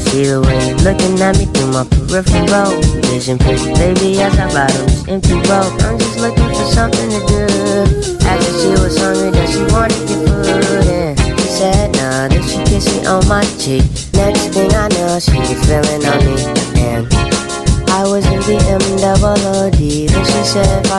see the way you're looking at me through my peripheral vision. Pretty baby, as I bottle this empty rope. I'm just looking for something to do. After she was hungry, then she wanted your food. And she said, nah, then she kissed me on my cheek. Next thing I know, she was feeling on me. And I was in BMWD. Then she said,